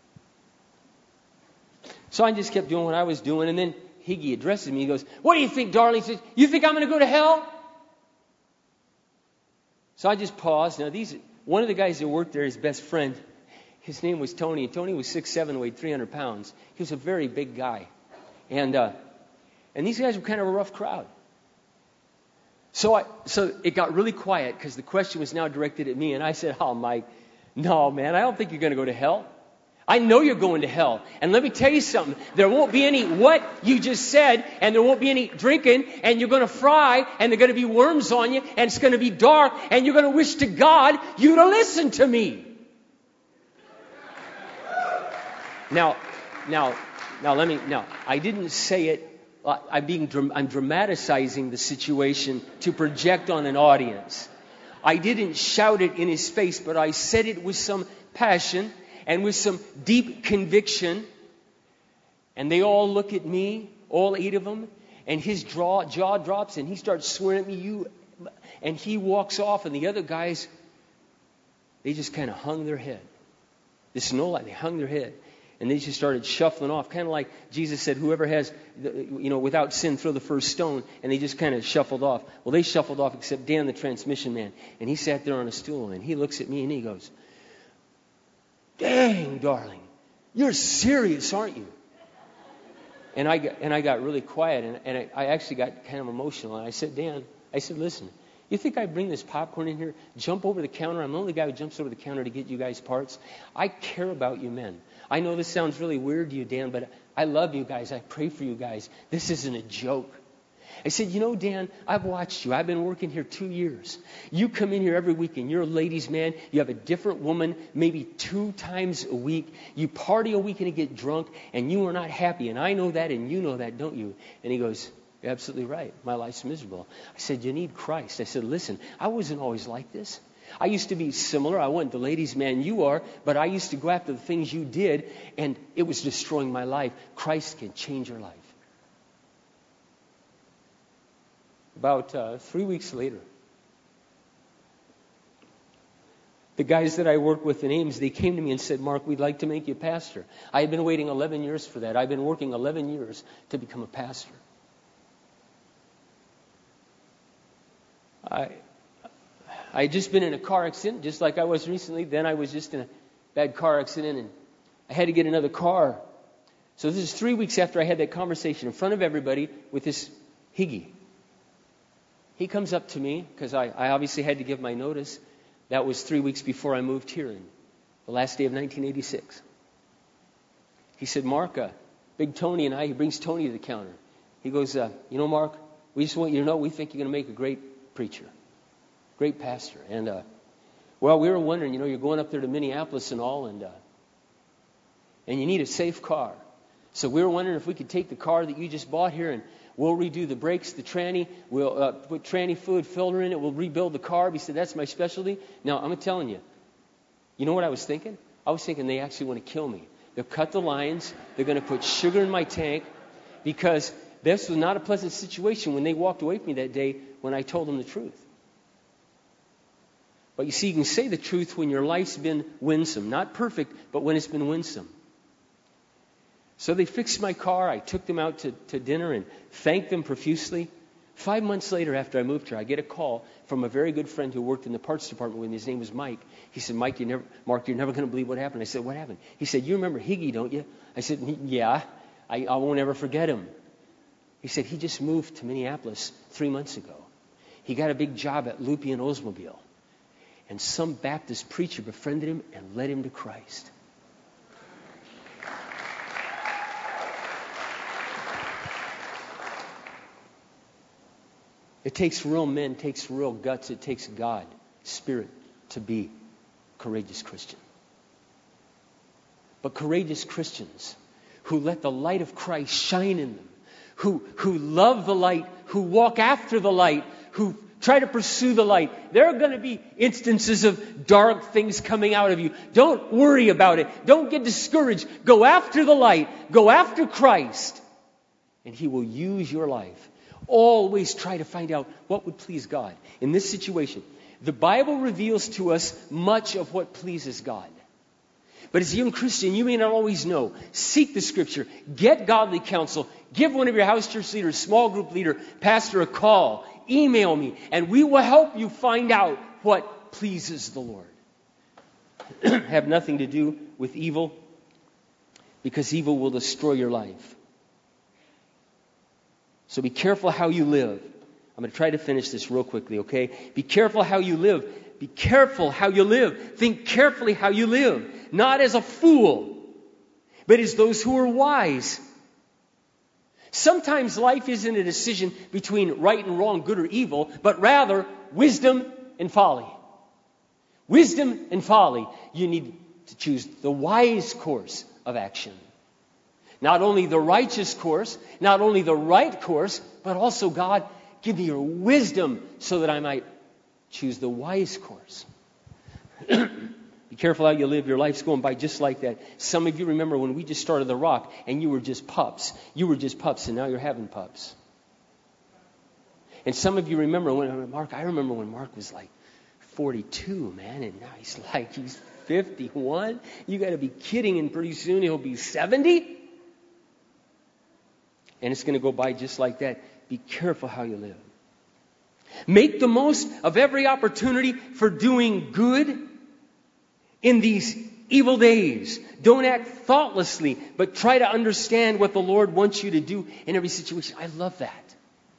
So I just kept doing what I was doing, and then Higgy addresses me. He goes, "What do you think, darling?" He says, "You think I'm going to go to hell?" So I just paused. Now, one of the guys that worked there, his best friend, his name was Tony. And Tony was 6'7", weighed 300 pounds. He was a very big guy. And these guys were kind of a rough crowd. So it got really quiet because the question was now directed at me. And I said, "Oh, Mike, no, man, I don't think you're going to go to hell. I know you're going to hell. And let me tell you something. There won't be any what you just said, and there won't be any drinking, and you're going to fry, and there are going to be worms on you, and it's going to be dark, and you're going to wish to God you to listen to me." Now, I didn't say it. I'm dramatizing the situation to project on an audience. I didn't shout it in his face, but I said it with some passion and with some deep conviction. And they all look at me, all 8 of them, and his jaw drops, and he starts swearing at me, and he walks off, and the other guys, they just kind of hung their head. This is no lie, they hung their head. And they just started shuffling off, kind of like Jesus said, whoever has, without sin, throw the first stone. And they just kind of shuffled off. Well, they shuffled off except Dan, the transmission man. And he sat there on a stool, and he looks at me, and he goes, "Dang, darling, you're serious, aren't you?" And I got really quiet, and I actually got kind of emotional. And I said, "Dan," "listen, you think I bring this popcorn in here, jump over the counter? I'm the only guy who jumps over the counter to get you guys parts. I care about you men. I know this sounds really weird to you, Dan, but I love you guys. I pray for you guys. This isn't a joke." I said, "Dan, I've watched you. I've been working here 2 years. You come in here every week, and you're a ladies' man. You have a different woman maybe 2 times a week. You party a week and you get drunk, and you are not happy. And I know that, and you know that, don't you?" And he goes, "You're absolutely right. My life's miserable." I said, "You need Christ." I said, "Listen, I wasn't always like this. I used to be similar. I wasn't the ladies' man you are, but I used to go after the things you did, and it was destroying my life. Christ can change your life." About 3 weeks later, the guys that I work with in Ames, they came to me and said, "Mark, we'd like to make you a pastor." I had been waiting 11 years for that. I've been working 11 years to become a pastor. I had just been in a car accident, just like I was recently. Then I was just in a bad car accident, and I had to get another car. So this is 3 weeks after I had that conversation in front of everybody with this Higgy. He comes up to me, because I obviously had to give my notice. That was 3 weeks before I moved here, in the last day of 1986. He said, "Mark, Big Tony and I," he brings Tony to the counter. He goes, "Mark, we just want you to know we think you're going to make a great preacher. Great pastor. And, we were wondering, you're going up there to Minneapolis and all, and you need a safe car. So we were wondering if we could take the car that you just bought here, and we'll redo the brakes, the tranny. We'll put tranny fluid filter in it. We'll rebuild the carb." He said, "That's my specialty." Now, I'm telling you, you know what I was thinking? I was thinking they actually want to kill me. They'll cut the lines. They're going to put sugar in my tank, because this was not a pleasant situation when they walked away from me that day when I told them the truth. But you see, you can say the truth when your life's been winsome. Not perfect, but when it's been winsome. So they fixed my car. I took them out to dinner and thanked them profusely. 5 months later, after I moved here, I get a call from a very good friend who worked in the parts department with me. His name was Mike. He said, Mark, you're never going to believe what happened." I said, "What happened?" He said, "You remember Higgy, don't you?" I said, "Yeah, I won't ever forget him." He said, "He just moved to Minneapolis 3 months ago. He got a big job at Loopy and Oldsmobile. And some Baptist preacher befriended him and led him to Christ." It takes real men, it takes real guts, it takes God, Spirit, to be a courageous Christian. But courageous Christians who let the light of Christ shine in them, who love the light, who walk after the light, who try to pursue the light. There are going to be instances of dark things coming out of you. Don't worry about it. Don't get discouraged. Go after the light. Go after Christ. And He will use your life. Always try to find out what would please God. In this situation, The Bible reveals to us much of what pleases God. But as a young Christian, you may not always know. Seek the Scripture. Get godly counsel. Give one of your house church leaders, small group leader, pastor a call. Email me, and we will help you find out what pleases the Lord. Have nothing to do with evil, because evil will destroy your life. So be careful how you live. I'm going to try to finish this real quickly, okay? Be careful how you live. Be careful how you live. Think carefully how you live. Not as a fool, but as those who are wise. Sometimes life isn't a decision between right and wrong, good or evil, but rather wisdom and folly. Wisdom and folly. You need to choose the wise course of action. Not only the righteous course, not only the right course, but also, God, give me your wisdom so that I might choose the wise course. Be careful how you live. Your life's going by just like that. Some of you remember when we just started The Rock and you were just pups. You were just pups and now you're having pups. And some of you remember when Mark was like 42, man, and now he's 51. You got to be kidding, and pretty soon he'll be 70. And it's going to go by just like that. Be careful how you live. Make the most of every opportunity for doing good in these evil days. Don't act thoughtlessly, but try to understand what the Lord wants you to do in every situation. I love that.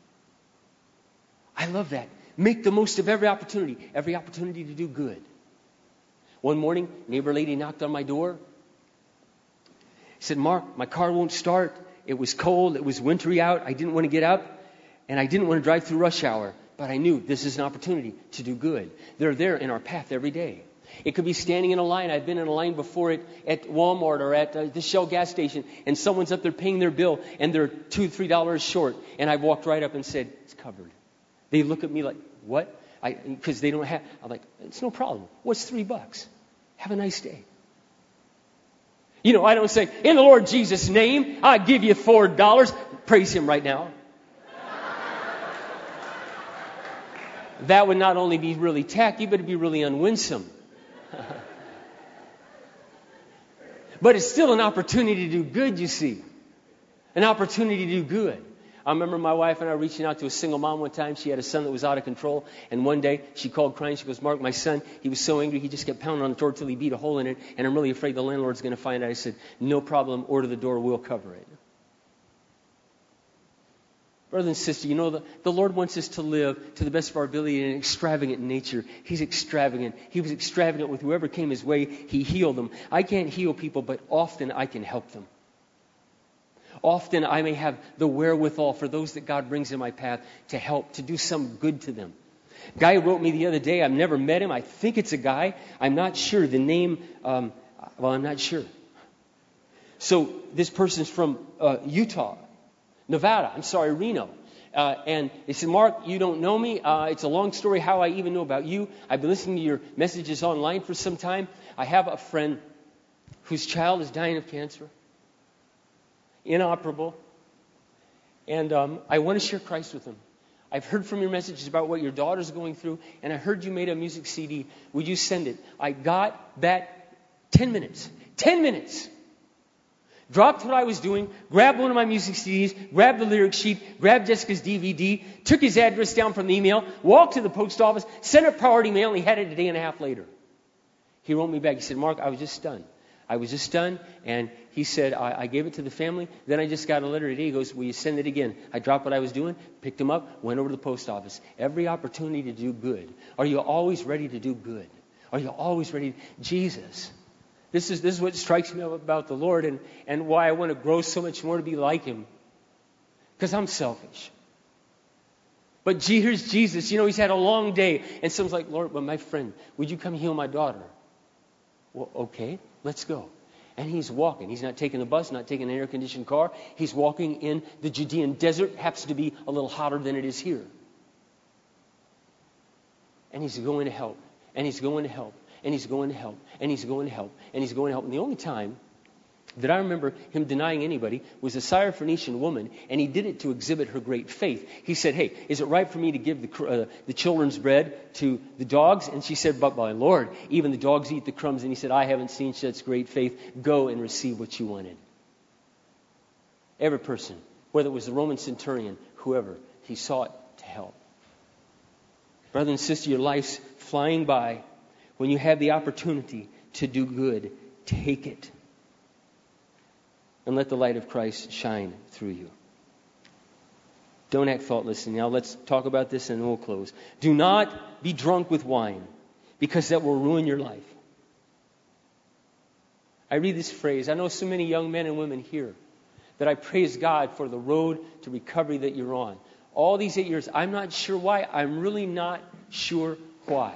I love that. Make the most of every opportunity to do good. One morning, a neighbor lady knocked on my door. Said, Mark, my car won't start. It was cold. It was wintry out. I didn't want to get up. And I didn't want to drive through rush hour. But I knew this is an opportunity to do good. They're there in our path every day. It could be standing in a line. I've been in a line before at Walmart or at the Shell gas station. And someone's up there paying their bill. And they're $2, $3 short. And I walked right up and said, it's covered. They look at me like, what? Because they don't have. I'm like, it's no problem. What's $3? Have a nice day. You know, I don't say, in the Lord Jesus' name, I give you $4. Praise Him right now. That would not only be really tacky, but it'd be really unwinsome. But it's still an opportunity to do good, you see. An opportunity to do good. I remember my wife and I reaching out to a single mom one time. She had a son that was out of control. And one day she called crying. She goes, Mark, my son, he was so angry. He just kept pounding on the door till he beat a hole in it. And I'm really afraid the landlord's going to find out. I said, no problem. Order the door. We'll cover it. Brother and sister, you know, the Lord wants us to live to the best of our ability in an extravagant nature. He's extravagant. He was extravagant with whoever came His way. He healed them. I can't heal people, but often I can help them. Often I may have the wherewithal for those that God brings in my path to help, to do some good to them. Guy wrote me the other day. I've never met him. I think it's a guy. I'm not sure. The name, I'm not sure. So this person's from Reno. And they said, Mark, you don't know me. It's a long story how I even know about you. I've been listening to your messages online for some time. I have a friend whose child is dying of cancer. Inoperable. And I want to share Christ with him. I've heard from your messages about what your daughter's going through, and I heard you made a music CD. Would you send it? I got that 10 minutes. 10 minutes. Dropped what I was doing, grabbed one of my music CDs, grabbed the lyric sheet, grabbed Jessica's DVD, took his address down from the email, walked to the post office, sent a priority mail, and he had it a day and a half later. He wrote me back. He said, Mark, I was just stunned. And he said, I gave it to the family. Then I just got a letter today. He goes, will you send it again? I dropped what I was doing, picked him up, went over to the post office. Every opportunity to do good. Are you always ready to do good? Are you always ready? Jesus. This is what strikes me about the Lord and why I want to grow so much more to be like Him. Because I'm selfish. But here's Jesus. You know, He's had a long day. And someone's like, Lord, but my friend, would you come heal my daughter? Well, okay, let's go. And He's walking. He's not taking the bus, not taking an air-conditioned car. He's walking in the Judean desert. Happens to be a little hotter than it is here. And He's going to help. And He's going to help. And He's going to help. And He's going to help. And He's going to help. And the only time that I remember him denying anybody was a Syrophoenician woman, and he did it to exhibit her great faith. He said, hey, is it right for me to give the children's bread to the dogs? And she said, but my Lord, even the dogs eat the crumbs. And he said, I haven't seen such great faith. Go and receive what you wanted. Every person, whether it was the Roman centurion, whoever, he sought to help. Brother and sister, your life's flying by. When you have the opportunity to do good, take it. And let the light of Christ shine through you. Don't act thoughtlessly. Now let's talk about this and then we'll close. Do not be drunk with wine, because that will ruin your life. I read this phrase. I know so many young men and women here that I praise God for the road to recovery that you're on. All these 8 years, I'm not sure why. I'm really not sure why.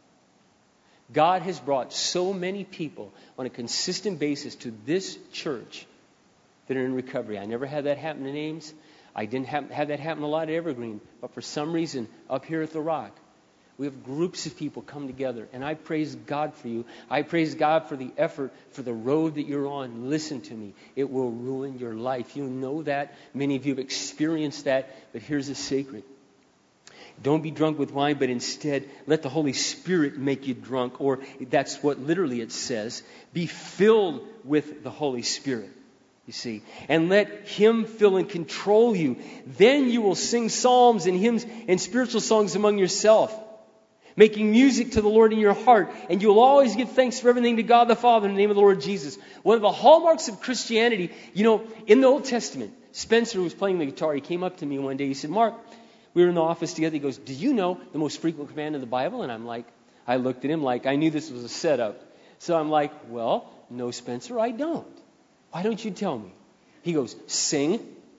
God has brought so many people on a consistent basis to this church that are in recovery. I never had that happen in Ames. I didn't have that happen a lot at Evergreen. But for some reason, up here at the Rock, we have groups of people come together. And I praise God for you. I praise God for the effort, for the road that you're on. Listen to me. It will ruin your life. You know that. Many of you have experienced that. But here's the secret. Don't be drunk with wine, but instead let the Holy Spirit make you drunk. Or that's what literally it says. Be filled with the Holy Spirit. You see, and let Him fill and control you. Then you will sing psalms and hymns and spiritual songs among yourself, making music to the Lord in your heart. And you will always give thanks for everything to God the Father in the name of the Lord Jesus. One of the hallmarks of Christianity, in the Old Testament, Spencer, who was playing the guitar, he came up to me one day. He said, Mark, we were in the office together. He goes, do you know the most frequent command in the Bible? And I looked at him like I knew this was a setup. So I'm like, well, no, Spencer, I don't. Why don't you tell me? He goes, sing.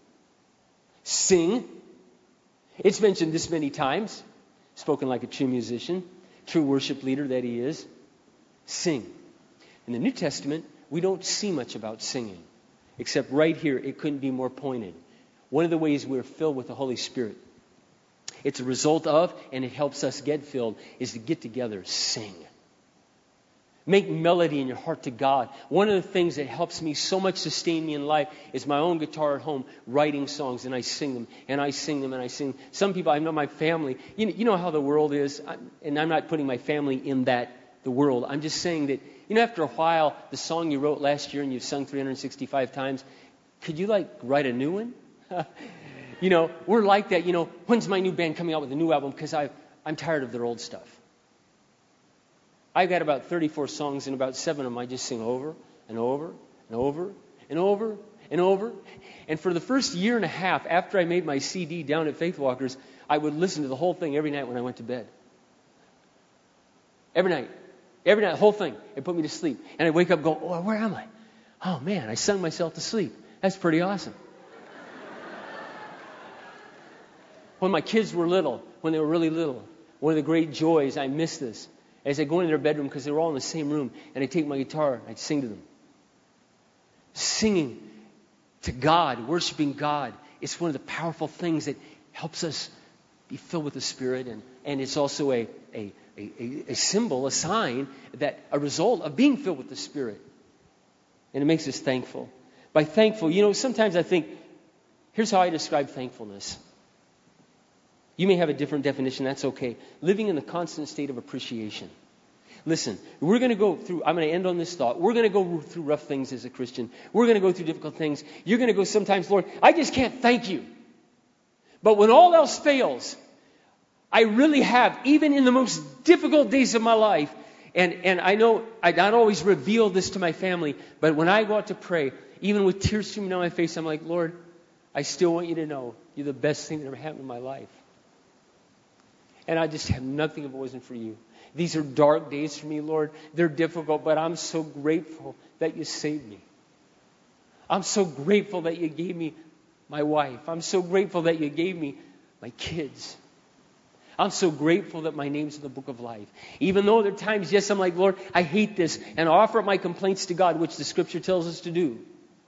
Sing. It's mentioned this many times. Spoken like a true musician, true worship leader that he is. Sing. In the New Testament, we don't see much about singing. Except right here, it couldn't be more pointed. One of the ways we're filled with the Holy Spirit, it's a result of, and it helps us get filled, is to get together, sing. Make melody in your heart to God. One of the things that helps me so much sustain me in life is my own guitar at home, writing songs, and I sing them, and I sing them, and I sing. Some people, I know my family, you know how the world is, and I'm not putting my family in the world. I'm just saying that, after a while, the song you wrote last year and you've sung 365 times, could you write a new one? We're like that, when's my new band coming out with a new album? Because I'm tired of their old stuff. I've got about 34 songs, and about 7 of them I just sing over and over and over and over and over. And for the first year and a half after I made my CD down at Faith Walkers, I would listen to the whole thing every night when I went to bed. Every night, the whole thing. It put me to sleep. And I'd wake up and go, oh, where am I? Oh, man, I sung myself to sleep. That's pretty awesome. When my kids were little, when they were really little, one of the great joys, I miss this, as I go into their bedroom, because they were all in the same room, and I'd take my guitar and I'd sing to them. Singing to God, worshiping God, it's one of the powerful things that helps us be filled with the Spirit, and it's also a symbol, a sign, that a result of being filled with the Spirit. And it makes us thankful. By thankful, sometimes I think, here's how I describe thankfulness. You may have a different definition, that's okay. Living in the constant state of appreciation. Listen, we're going to go through, I'm going to end on this thought. We're going to go through rough things as a Christian. We're going to go through difficult things. You're going to go sometimes, Lord, I just can't thank you. But when all else fails, I really have, even in the most difficult days of my life, and I know I not always reveal this to my family, but when I go out to pray, even with tears streaming down my face, I'm like, Lord, I still want you to know you're the best thing that ever happened in my life. And I just have nothing if it wasn't for you. These are dark days for me, Lord. They're difficult, but I'm so grateful that you saved me. I'm so grateful that you gave me my wife. I'm so grateful that you gave me my kids. I'm so grateful that my name's in the book of life. Even though there are times, yes, I'm like, Lord, I hate this, and I offer up my complaints to God, which the Scripture tells us to do.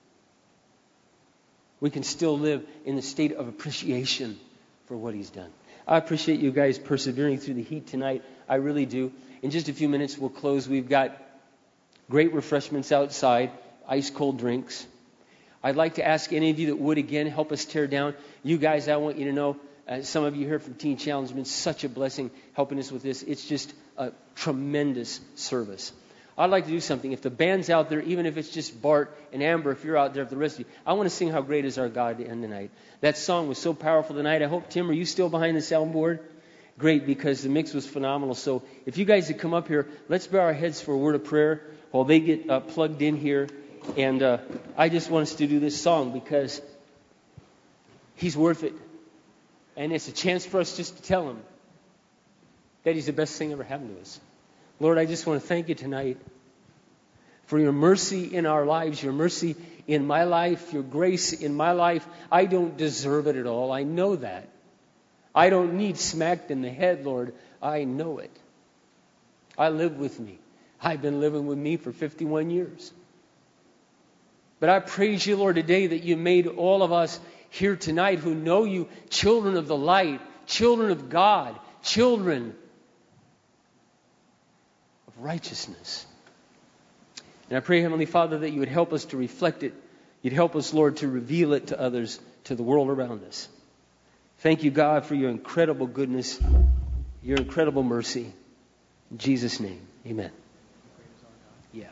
We can still live in the state of appreciation for what He's done. I appreciate you guys persevering through the heat tonight. I really do. In just a few minutes, we'll close. We've got great refreshments outside. ice cold drinks. I'd like to ask any of you that would again help us tear down. You guys, I want you to know, some of you here from Teen Challenge have been such a blessing helping us with this. It's just a tremendous service. I'd like to do something. If the band's out there, even if it's just Bart and Amber, if you're out there, if the rest of you, I want to sing How Great Is Our God to end tonight. That song was so powerful tonight. I hope, Tim, are you still behind the soundboard? Great, because the mix was phenomenal. So if you guys would come up here, let's bow our heads for a word of prayer while they get plugged in here. And I just want us to do this song because He's worth it. And it's a chance for us just to tell Him that He's the best thing ever happened to us. Lord, I just want to thank You tonight for Your mercy in our lives, Your mercy in my life, Your grace in my life. I don't deserve it at all. I know that. I don't need smacked in the head, Lord. I know it. I live with me. I've been living with me for 51 years. But I praise You, Lord, today that You made all of us here tonight who know You children of the light, children of God, children of righteousness. And I pray, Heavenly Father, that You would help us to reflect it. You'd help us, Lord, to reveal it to others, to the world around us. Thank You, God, for Your incredible goodness, Your incredible mercy. In Jesus' name, amen. Yeah.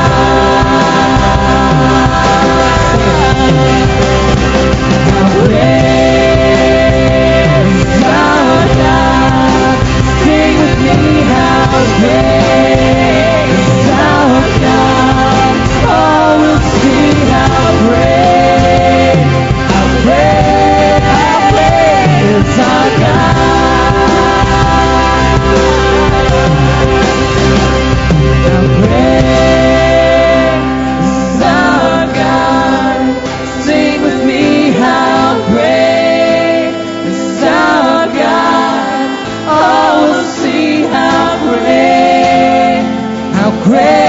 Yeah. praise.